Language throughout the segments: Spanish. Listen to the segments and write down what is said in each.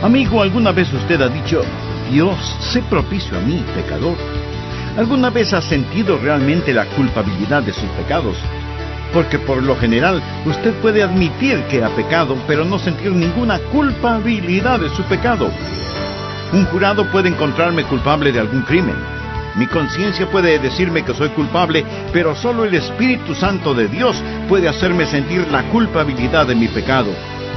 Amigo, ¿alguna vez usted ha dicho, Dios, sé propicio a mí, pecador? ¿Alguna vez ha sentido realmente la culpabilidad de sus pecados? Porque por lo general usted puede admitir que ha pecado, pero no sentir ninguna culpabilidad de su pecado. Un jurado puede encontrarme culpable de algún crimen. Mi conciencia puede decirme que soy culpable, pero solo el Espíritu Santo de Dios puede hacerme sentir la culpabilidad de mi pecado.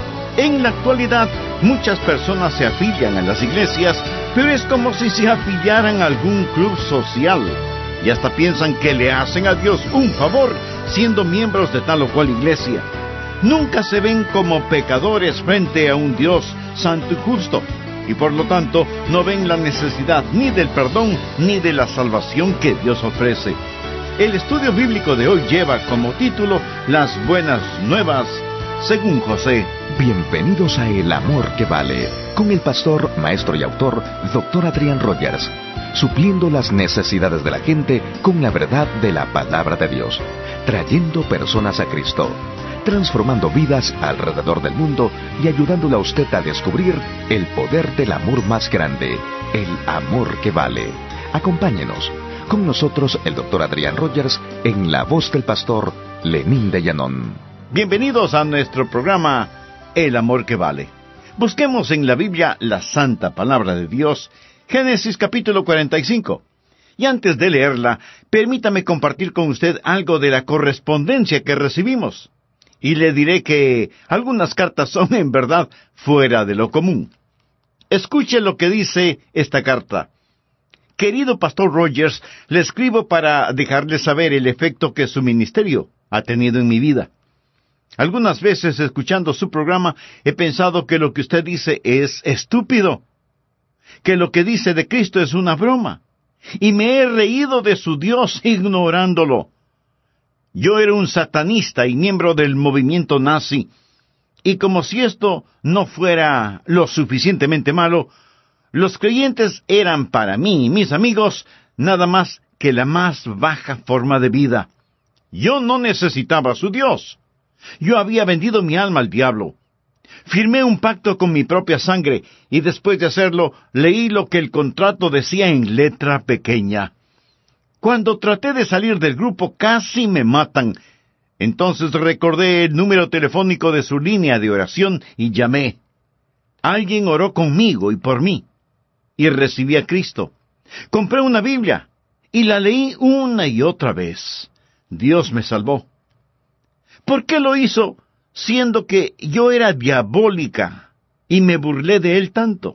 En la actualidad, muchas personas se afilian a las iglesias, pero es como si se afiliaran a algún club social. Y hasta piensan que le hacen a Dios un favor, siendo miembros de tal o cual iglesia. Nunca se ven como pecadores frente a un Dios santo y justo, y por lo tanto no ven la necesidad ni del perdón ni de la salvación que Dios ofrece. El estudio bíblico de hoy lleva como título Las Buenas Nuevas, según José. Bienvenidos a El Amor que Vale, con el pastor, maestro y autor, Dr. Adrián Rogers, supliendo las necesidades de la gente con la verdad de la palabra de Dios, trayendo personas a Cristo, transformando vidas alrededor del mundo y ayudándole a usted a descubrir el poder del amor más grande, el amor que vale. Acompáñenos. Con nosotros el Dr. Adrián Rogers en la voz del pastor Lenín de Llanón. Bienvenidos a nuestro programa El Amor que Vale. Busquemos en la Biblia la santa palabra de Dios, Génesis capítulo 45. Y antes de leerla, permítame compartir con usted algo de la correspondencia que recibimos. Y le diré que algunas cartas son en verdad fuera de lo común. Escuche lo que dice esta carta. Querido Pastor Rogers, le escribo para dejarle saber el efecto que su ministerio ha tenido en mi vida. Algunas veces, escuchando su programa, he pensado que lo que usted dice es estúpido, que lo que dice de Cristo es una broma, y me he reído de su Dios ignorándolo. Yo era un satanista y miembro del movimiento nazi, y como si esto no fuera lo suficientemente malo, los creyentes eran para mí y mis amigos nada más que la más baja forma de vida. Yo no necesitaba a su Dios. Yo había vendido mi alma al diablo. Firmé un pacto con mi propia sangre, y después de hacerlo, leí lo que el contrato decía en letra pequeña. Cuando traté de salir del grupo, casi me matan. Entonces recordé el número telefónico de su línea de oración y llamé. Alguien oró conmigo y por mí, y recibí a Cristo. Compré una Biblia, y la leí una y otra vez. Dios me salvó. ¿Por qué lo hizo, siendo que yo era diabólica y me burlé de él tanto?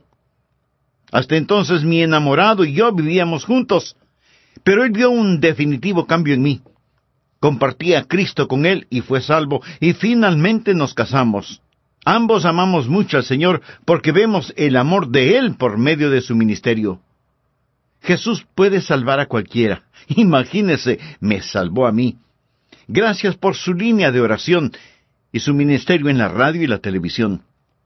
Hasta entonces mi enamorado y yo vivíamos juntos, pero él vio un definitivo cambio en mí. Compartí a Cristo con él y fue salvo, y finalmente nos casamos. Ambos amamos mucho al Señor porque vemos el amor de Él por medio de su ministerio. Jesús puede salvar a cualquiera. Imagínese, me salvó a mí. Gracias por su línea de oración y su ministerio en la radio y la televisión.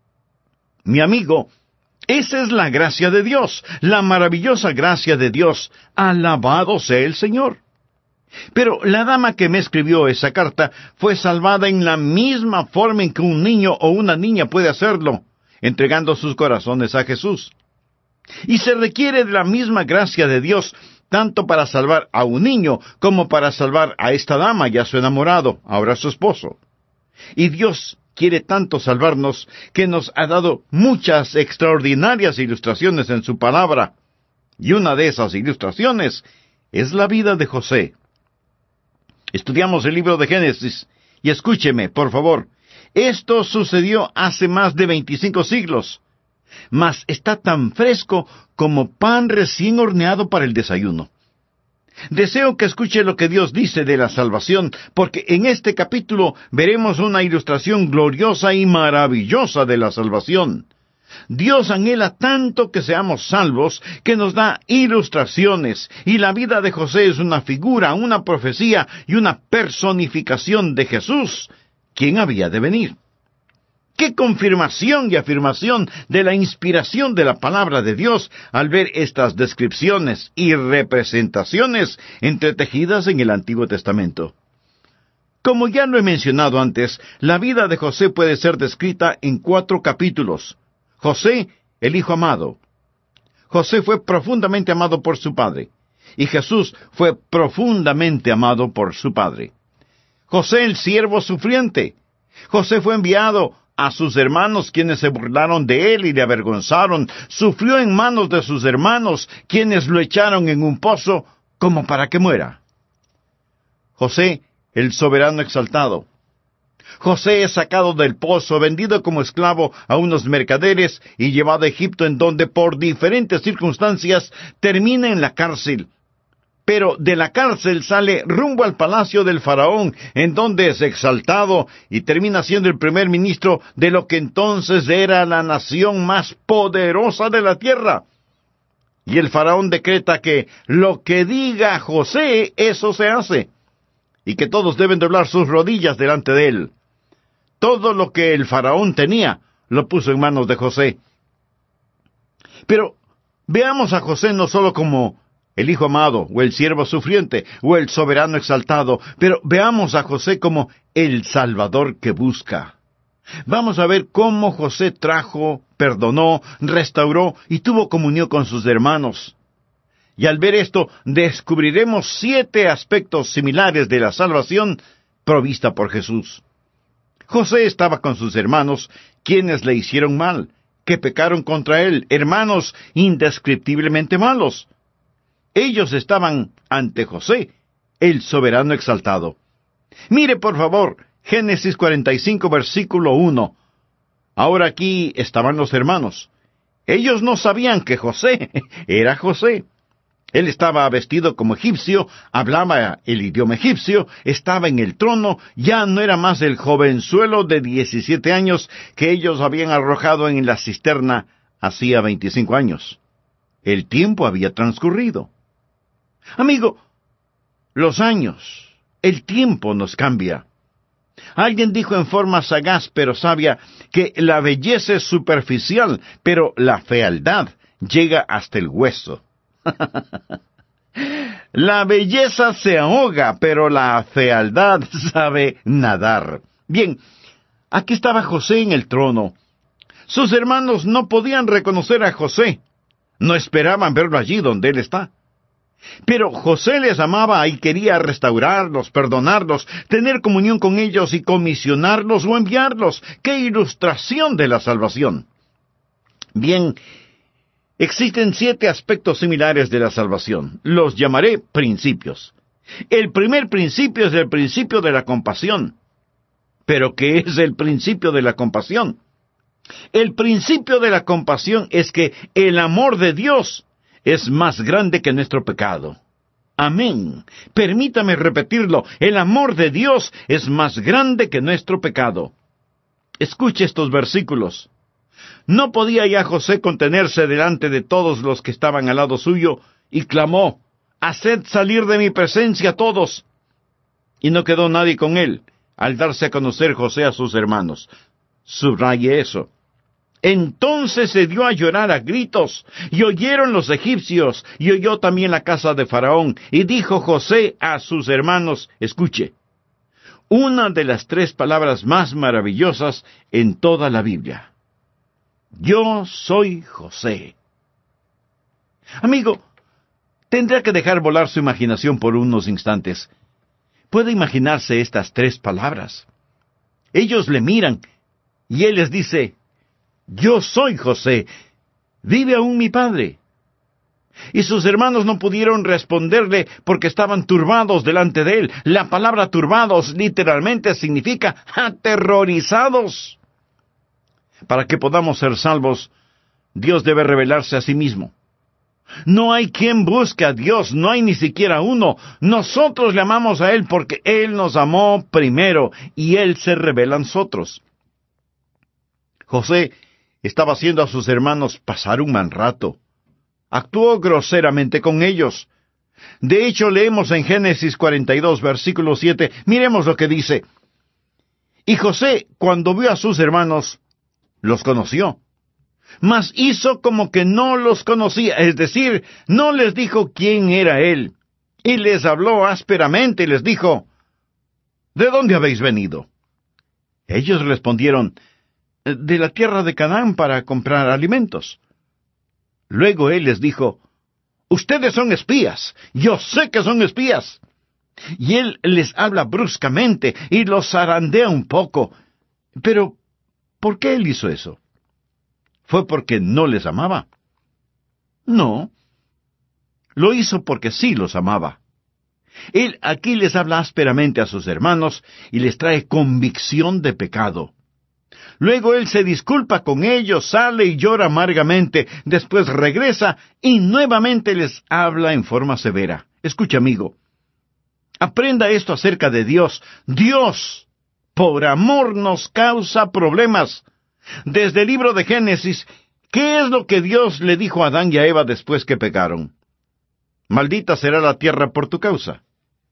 Mi amigo, esa es la gracia de Dios, la maravillosa gracia de Dios. Alabado sea el Señor. Pero la dama que me escribió esa carta fue salvada en la misma forma en que un niño o una niña puede hacerlo, entregando sus corazones a Jesús. Y se requiere de la misma gracia de Dios, tanto para salvar a un niño como para salvar a esta dama y a su enamorado, ahora su esposo. Y Dios quiere tanto salvarnos que nos ha dado muchas extraordinarias ilustraciones en su palabra. Y una de esas ilustraciones es la vida de José. Estudiamos el libro de Génesis, y escúcheme, por favor. Esto sucedió hace más de 25 siglos, mas está tan fresco como pan recién horneado para el desayuno. Deseo que escuche lo que Dios dice de la salvación, porque en este capítulo veremos una ilustración gloriosa y maravillosa de la salvación. Dios anhela tanto que seamos salvos, que nos da ilustraciones, y la vida de José es una figura, una profecía y una personificación de Jesús, quien había de venir. ¡Qué confirmación y afirmación de la inspiración de la palabra de Dios al ver estas descripciones y representaciones entretejidas en el Antiguo Testamento! Como ya lo he mencionado antes, la vida de José puede ser descrita en 4 capítulos. José el Hijo amado. José fue profundamente amado por su padre, y Jesús fue profundamente amado por su padre. José el siervo sufriente. José fue enviado a sus hermanos, quienes se burlaron de él y le avergonzaron. Sufrió en manos de sus hermanos, quienes lo echaron en un pozo como para que muera. José, el soberano exaltado. José es sacado del pozo, vendido como esclavo a unos mercaderes y llevado a Egipto, en donde por diferentes circunstancias termina en la cárcel. Pero de la cárcel sale rumbo al palacio del faraón, en donde es exaltado y termina siendo el primer ministro de lo que entonces era la nación más poderosa de la tierra. Y el faraón decreta que lo que diga José, eso se hace, y que todos deben doblar sus rodillas delante de él. Todo lo que el faraón tenía, lo puso en manos de José. Pero veamos a José no solo como el Hijo amado, o el siervo sufriente, o el soberano exaltado, pero veamos a José como el Salvador que busca. Vamos a ver cómo José trajo, perdonó, restauró y tuvo comunión con sus hermanos. Y al ver esto, descubriremos 7 aspectos similares de la salvación provista por Jesús. José estaba con sus hermanos, quienes le hicieron mal, que pecaron contra él, hermanos indescriptiblemente malos. Ellos estaban ante José, el soberano exaltado. Mire, por favor, Génesis 45, versículo 1. Ahora aquí estaban los hermanos. Ellos no sabían que José era José. Él estaba vestido como egipcio, hablaba el idioma egipcio, estaba en el trono, ya no era más el jovenzuelo de 17 años que ellos habían arrojado en la cisterna hacía 25 años. El tiempo había transcurrido. Amigo, los años, el tiempo nos cambia. Alguien dijo en forma sagaz pero sabia que la belleza es superficial, pero la fealdad llega hasta el hueso. La belleza se ahoga, pero la fealdad sabe nadar. Bien, aquí estaba José en el trono. Sus hermanos no podían reconocer a José. No esperaban verlo allí donde él está. Pero José les amaba y quería restaurarlos, perdonarlos, tener comunión con ellos y comisionarlos o enviarlos. ¡Qué ilustración de la salvación! Bien, existen 7 aspectos similares de la salvación. Los llamaré principios. El primer principio es el principio de la compasión. ¿Pero qué es el principio de la compasión? El principio de la compasión es que el amor de Dios es más grande que nuestro pecado. Amén. Permítame repetirlo. El amor de Dios es más grande que nuestro pecado. Escuche estos versículos. No podía ya José contenerse delante de todos los que estaban al lado suyo, y clamó, «Haced salir de mi presencia todos». Y no quedó nadie con él, al darse a conocer José a sus hermanos. Subraye eso. Entonces se dio a llorar a gritos, y oyeron los egipcios, y oyó también la casa de Faraón, y dijo José a sus hermanos, escuche, una de las 3 palabras más maravillosas en toda la Biblia. Yo soy José. Amigo, tendrá que dejar volar su imaginación por unos instantes. Puede imaginarse estas 3 palabras. Ellos le miran, y él les dice, yo soy José, ¿vive aún mi padre? Y sus hermanos no pudieron responderle porque estaban turbados delante de él. La palabra turbados literalmente significa aterrorizados. Para que podamos ser salvos, Dios debe revelarse a sí mismo. No hay quien busque a Dios, no hay ni siquiera uno. Nosotros le amamos a Él porque Él nos amó primero y Él se revela a nosotros. José estaba haciendo a sus hermanos pasar un mal rato. Actuó groseramente con ellos. De hecho, leemos en Génesis 42, versículo 7, miremos lo que dice. Y José, cuando vio a sus hermanos, los conoció, mas hizo como que no los conocía, es decir, no les dijo quién era él, y les habló ásperamente y les dijo, ¿de dónde habéis venido? Ellos respondieron, de la tierra de Canaán para comprar alimentos. Luego él les dijo, ustedes son espías, yo sé que son espías. Y él les habla bruscamente y los zarandea un poco. Pero, ¿por qué él hizo eso? ¿Fue porque no les amaba? No. Lo hizo porque sí los amaba. Él aquí les habla ásperamente a sus hermanos y les trae convicción de pecado. Luego él se disculpa con ellos, sale y llora amargamente, después regresa y nuevamente les habla en forma severa. Escucha, amigo, aprenda esto acerca de Dios. Dios, por amor, nos causa problemas. Desde el libro de Génesis, ¿qué es lo que Dios le dijo a Adán y a Eva después que pecaron? Maldita será la tierra por tu causa.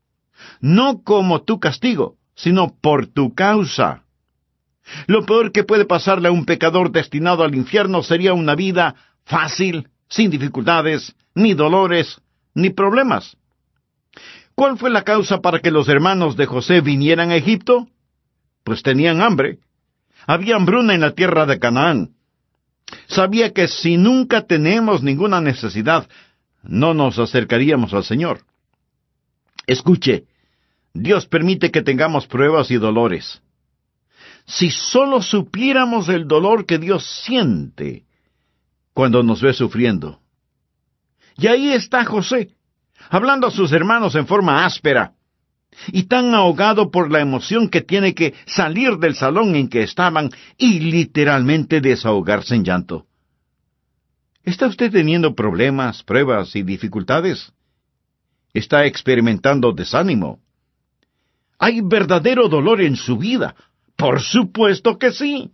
No como tu castigo, sino por tu causa. Lo peor que puede pasarle a un pecador destinado al infierno sería una vida fácil, sin dificultades, ni dolores, ni problemas. ¿Cuál fue la causa para que los hermanos de José vinieran a Egipto? Pues tenían hambre. Había hambruna en la tierra de Canaán. Sabía que si nunca tenemos ninguna necesidad, no nos acercaríamos al Señor. Escuche, Dios permite que tengamos pruebas y dolores. Si solo supiéramos el dolor que Dios siente cuando nos ve sufriendo. Y ahí está José, hablando a sus hermanos en forma áspera, y tan ahogado por la emoción que tiene que salir del salón en que estaban y literalmente desahogarse en llanto. ¿Está usted teniendo problemas, pruebas y dificultades? ¿Está experimentando desánimo? ¿Hay verdadero dolor en su vida? Por supuesto que sí.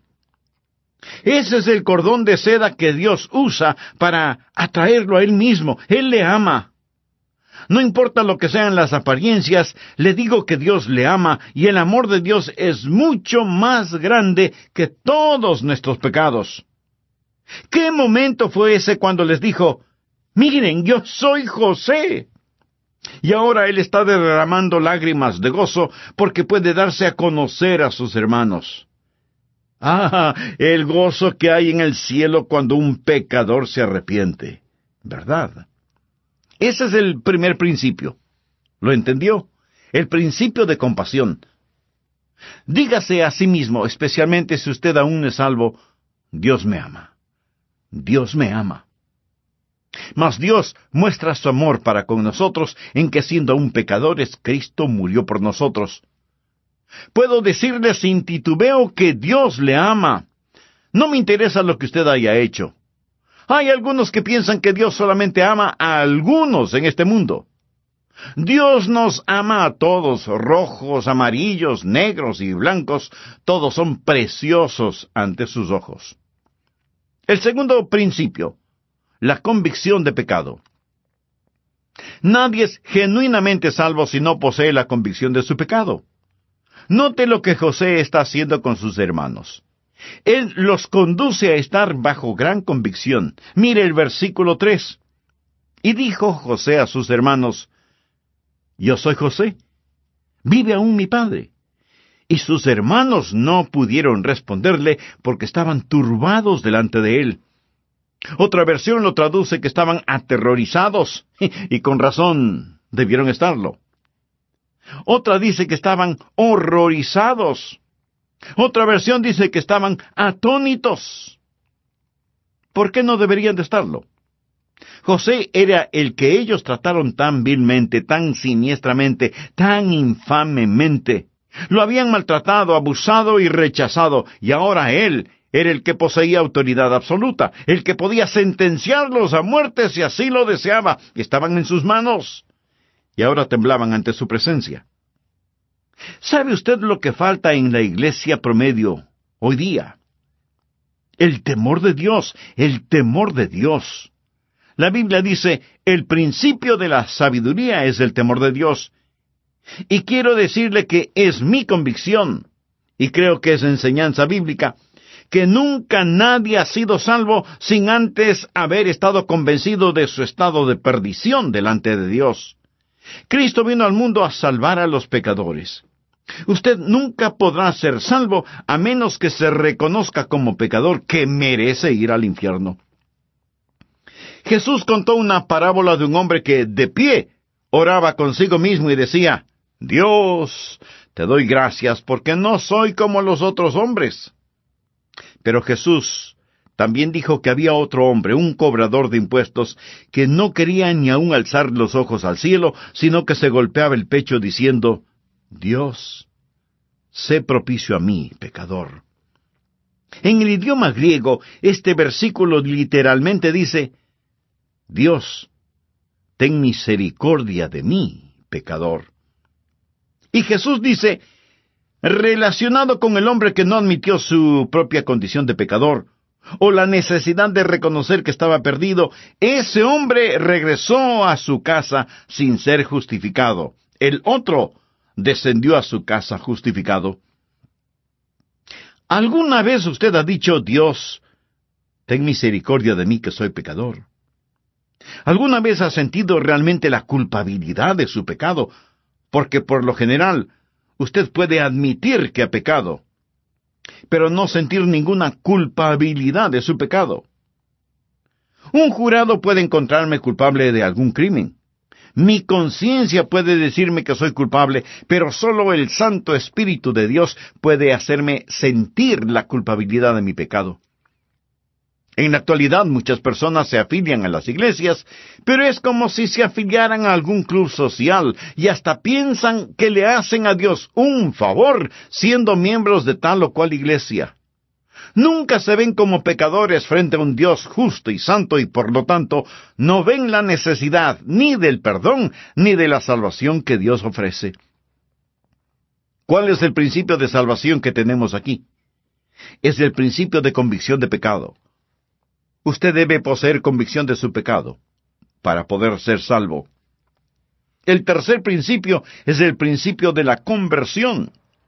Ese es el cordón de seda que Dios usa para atraerlo a Él mismo. Él le ama. No importa lo que sean las apariencias, le digo que Dios le ama y el amor de Dios es mucho más grande que todos nuestros pecados. ¿Qué momento fue ese cuando les dijo, miren, yo soy José? Y ahora él está derramando lágrimas de gozo porque puede darse a conocer a sus hermanos. Ah, el gozo que hay en el cielo cuando un pecador se arrepiente, ¿verdad? Ese es el primer principio. ¿Lo entendió? El principio de compasión. Dígase a sí mismo, especialmente si usted aún no es salvo, Dios me ama. Dios me ama. Mas Dios muestra su amor para con nosotros en que siendo aún pecadores, Cristo murió por nosotros. Puedo decirle sin titubeo que Dios le ama. No me interesa lo que usted haya hecho. Hay algunos que piensan que Dios solamente ama a algunos en este mundo. Dios nos ama a todos, rojos, amarillos, negros y blancos, todos son preciosos ante sus ojos. El segundo principio, la convicción de pecado. Nadie es genuinamente salvo si no posee la convicción de su pecado. Note lo que José está haciendo con sus hermanos. Él los conduce a estar bajo gran convicción. Mire el versículo 3. Y dijo José a sus hermanos, yo soy José, ¿vive aún mi padre? Y sus hermanos no pudieron responderle porque estaban turbados delante de él. Otra versión lo traduce que estaban aterrorizados, y con razón debieron estarlo. Otra dice que estaban horrorizados. Otra versión dice que estaban atónitos. ¿Por qué no deberían de estarlo? José era el que ellos trataron tan vilmente, tan siniestramente, tan infamemente. Lo habían maltratado, abusado y rechazado, y ahora él era el que poseía autoridad absoluta, el que podía sentenciarlos a muerte si así lo deseaba. Estaban en sus manos, y ahora temblaban ante su presencia. ¿Sabe usted lo que falta en la iglesia promedio hoy día? El temor de Dios, el temor de Dios. La Biblia dice, el principio de la sabiduría es el temor de Dios. Y quiero decirle que es mi convicción, y creo que es enseñanza bíblica, que nunca nadie ha sido salvo sin antes haber estado convencido de su estado de perdición delante de Dios. Cristo vino al mundo a salvar a los pecadores. Usted nunca podrá ser salvo a menos que se reconozca como pecador que merece ir al infierno. Jesús contó una parábola de un hombre que, de pie, oraba consigo mismo y decía, Dios, te doy gracias porque no soy como los otros hombres. Pero Jesús también dijo que había otro hombre, un cobrador de impuestos, que no quería ni aun alzar los ojos al cielo, sino que se golpeaba el pecho diciendo, Dios, sé propicio a mí, pecador. En el idioma griego, este versículo literalmente dice, Dios, ten misericordia de mí, pecador. Y Jesús dice, relacionado con el hombre que no admitió su propia condición de pecador, o la necesidad de reconocer que estaba perdido, ese hombre regresó a su casa sin ser justificado. El otro descendió a su casa justificado. ¿Alguna vez usted ha dicho, Dios, ten misericordia de mí que soy pecador? ¿Alguna vez ha sentido realmente la culpabilidad de su pecado? Porque por lo general, usted puede admitir que ha pecado, pero no sentir ninguna culpabilidad de su pecado. Un jurado puede encontrarme culpable de algún crimen. Mi conciencia puede decirme que soy culpable, pero solo el Santo Espíritu de Dios puede hacerme sentir la culpabilidad de mi pecado. En la actualidad muchas personas se afilian a las iglesias, pero es como si se afiliaran a algún club social y hasta piensan que le hacen a Dios un favor siendo miembros de tal o cual iglesia. Nunca se ven como pecadores frente a un Dios justo y santo y por lo tanto no ven la necesidad ni del perdón ni de la salvación que Dios ofrece. ¿Cuál es el principio de salvación que tenemos aquí? Es el principio de convicción de pecado. Usted debe poseer convicción de su pecado para poder ser salvo. El tercer principio es el principio de la conversión.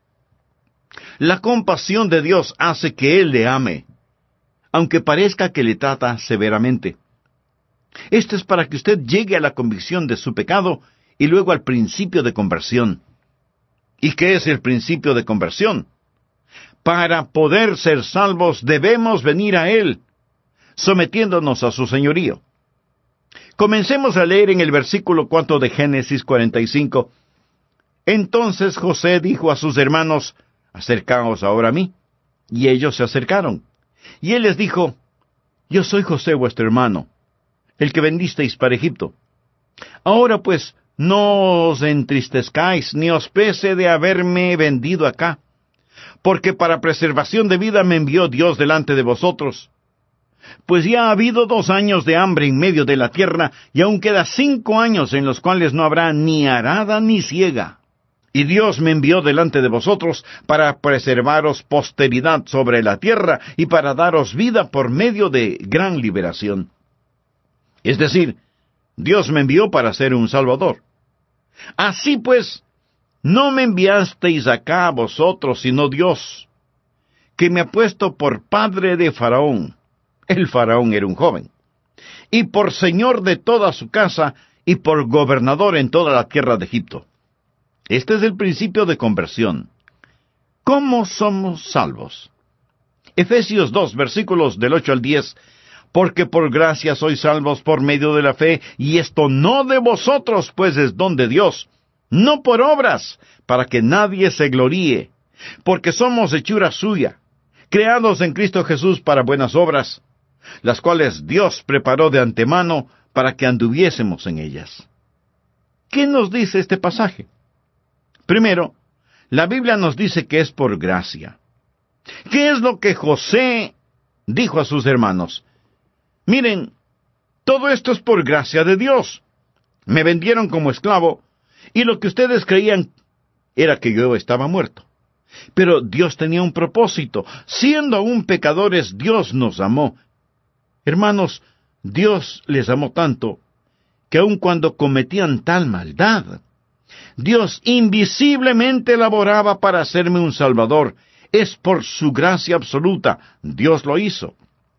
La compasión de Dios hace que Él le ame, aunque parezca que le trata severamente. Esto es para que usted llegue a la convicción de su pecado y luego al principio de conversión. ¿Y qué es el principio de conversión? Para poder ser salvos debemos venir a Él, sometiéndonos a su señorío. Comencemos a leer en el versículo 4 de Génesis 45. Entonces José dijo a sus hermanos, acercaos ahora a mí. Y ellos se acercaron. Y él les dijo, yo soy José vuestro hermano, el que vendisteis para Egipto. Ahora pues, no os entristezcáis, ni os pese de haberme vendido acá, porque para preservación de vida me envió Dios delante de vosotros. Pues ya ha habido 2 años de hambre en medio de la tierra, y aún queda 5 años en los cuales no habrá ni arada ni siega. Y Dios me envió delante de vosotros para preservaros posteridad sobre la tierra y para daros vida por medio de gran liberación. Es decir, Dios me envió para ser un salvador. Así pues, no me enviasteis acá a vosotros, sino Dios, que me ha puesto por padre de Faraón. El Faraón era un joven. Y por señor de toda su casa, y por gobernador en toda la tierra de Egipto. Este es el principio de conversión. ¿Cómo somos salvos? Efesios 2, versículos del 8 al 10. Porque por gracia sois salvos por medio de la fe, y esto no de vosotros, pues es don de Dios, no por obras, para que nadie se gloríe, porque somos hechura suya, creados en Cristo Jesús para buenas obras, las cuales Dios preparó de antemano para que anduviésemos en ellas. ¿Qué nos dice este pasaje? Primero, la Biblia nos dice que es por gracia. ¿Qué es lo que José dijo a sus hermanos? Miren, todo esto es por gracia de Dios. Me vendieron como esclavo, y lo que ustedes creían era que yo estaba muerto. Pero Dios tenía un propósito. Siendo aún pecadores, Dios nos amó. Hermanos, Dios les amó tanto, que aun cuando cometían tal maldad, Dios invisiblemente laboraba para hacerme un salvador. Es por su gracia absoluta. Dios lo hizo.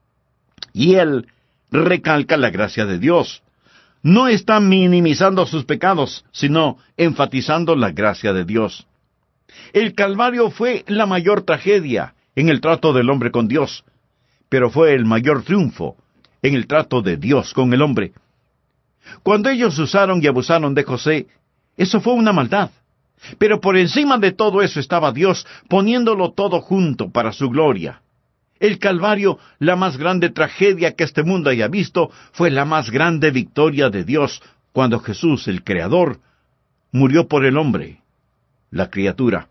Y Él recalca la gracia de Dios. No está minimizando sus pecados, sino enfatizando la gracia de Dios. El Calvario fue la mayor tragedia en el trato del hombre con Dios, pero fue el mayor triunfo en el trato de Dios con el hombre. Cuando ellos usaron y abusaron de José, eso fue una maldad. Pero por encima de todo eso estaba Dios, poniéndolo todo junto para su gloria. El Calvario, la más grande tragedia que este mundo haya visto, fue la más grande victoria de Dios, cuando Jesús, el Creador, murió por el hombre, la criatura.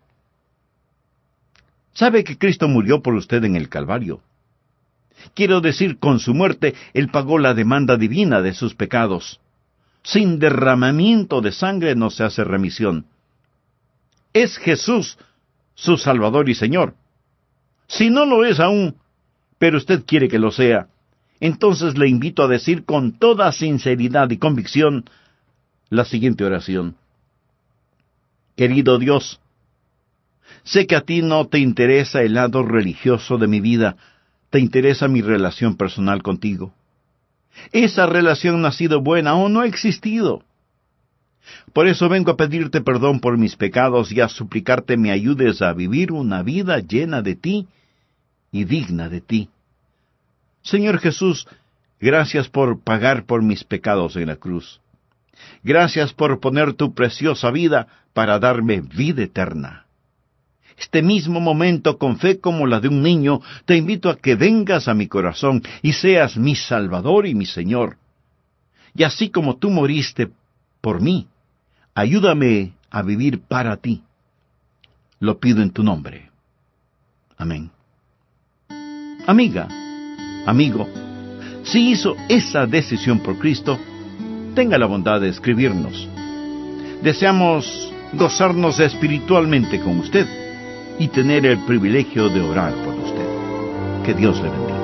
¿Sabe que Cristo murió por usted en el Calvario? Quiero decir, con su muerte, Él pagó la demanda divina de sus pecados. Sin derramamiento de sangre no se hace remisión. Es Jesús su Salvador y Señor. Si no lo es aún, pero usted quiere que lo sea, entonces le invito a decir con toda sinceridad y convicción la siguiente oración. Querido Dios, sé que a ti no te interesa el lado religioso de mi vida, te interesa mi relación personal contigo. Esa relación no ha sido buena o no ha existido. Por eso vengo a pedirte perdón por mis pecados y a suplicarte me ayudes a vivir una vida llena de ti y digna de ti. Señor Jesús, gracias por pagar por mis pecados en la cruz. Gracias por poner tu preciosa vida para darme vida eterna. Este mismo momento, con fe como la de un niño, te invito a que vengas a mi corazón y seas mi Salvador y mi Señor. Y así como tú moriste por mí, ayúdame a vivir para ti. Lo pido en tu nombre. Amén. Amiga, amigo, si hizo esa decisión por Cristo, tenga la bondad de escribirnos. Deseamos gozarnos espiritualmente con usted y tener el privilegio de orar por usted. Que Dios le bendiga.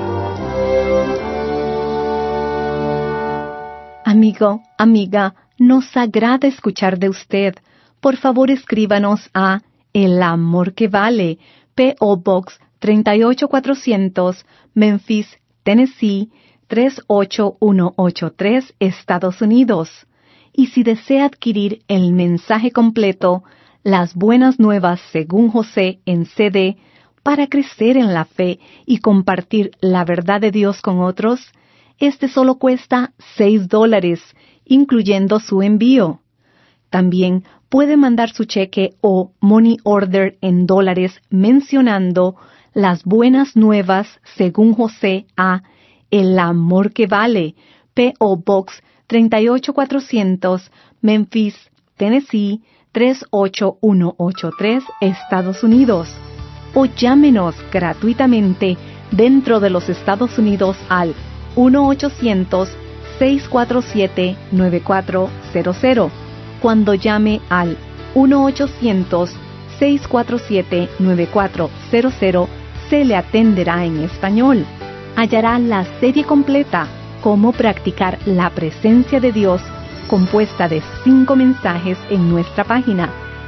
Amigo, amiga, nos agrada escuchar de usted. Por favor, escríbanos a El Amor que Vale, P.O. Box 38400, Memphis, Tennessee 38183, Estados Unidos. Y si desea adquirir el mensaje completo, Las Buenas Nuevas según José en CD, para crecer en la fe y compartir la verdad de Dios con otros, este solo cuesta $6, incluyendo su envío. También puede mandar su cheque o money order en dólares mencionando Las Buenas Nuevas según José a El Amor que Vale, P.O. Box 38400, Memphis, Tennessee 38183, Estados Unidos. O llámenos gratuitamente dentro de los Estados Unidos al 1-800-647-9400. Cuando llame al 1-800-647-9400, se le atenderá en español. Hallará la serie completa Cómo practicar la presencia de Dios, compuesta de 5 mensajes en nuestra página,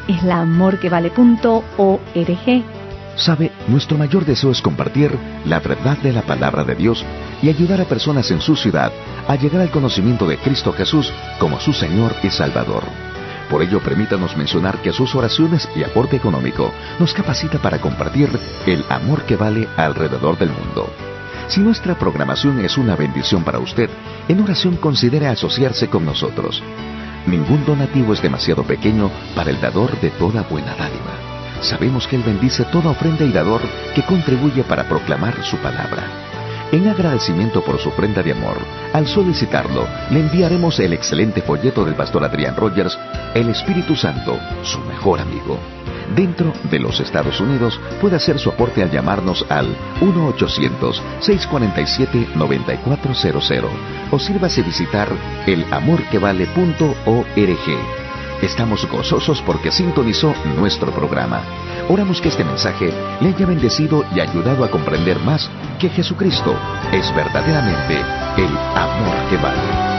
elamorquevale.org. Sabe, nuestro mayor deseo es compartir la verdad de la palabra de Dios y ayudar a personas en su ciudad a llegar al conocimiento de Cristo Jesús como su Señor y Salvador. Por ello, permítanos mencionar que sus oraciones y aporte económico nos capacita para compartir el amor que vale alrededor del mundo. Si nuestra programación es una bendición para usted, en oración considere asociarse con nosotros. Ningún donativo es demasiado pequeño para el dador de toda buena dádiva. Sabemos que Él bendice toda ofrenda y dador que contribuye para proclamar su palabra. En agradecimiento por su ofrenda de amor, al solicitarlo, le enviaremos el excelente folleto del pastor Adrián Rogers, El Espíritu Santo, su mejor amigo. Dentro de los Estados Unidos, puede hacer su aporte al llamarnos al 1-800-647-9400 o sírvase visitar elamorquevale.org. Estamos gozosos porque sintonizó nuestro programa. Oramos que este mensaje le haya bendecido y ayudado a comprender más que Jesucristo es verdaderamente el amor que vale.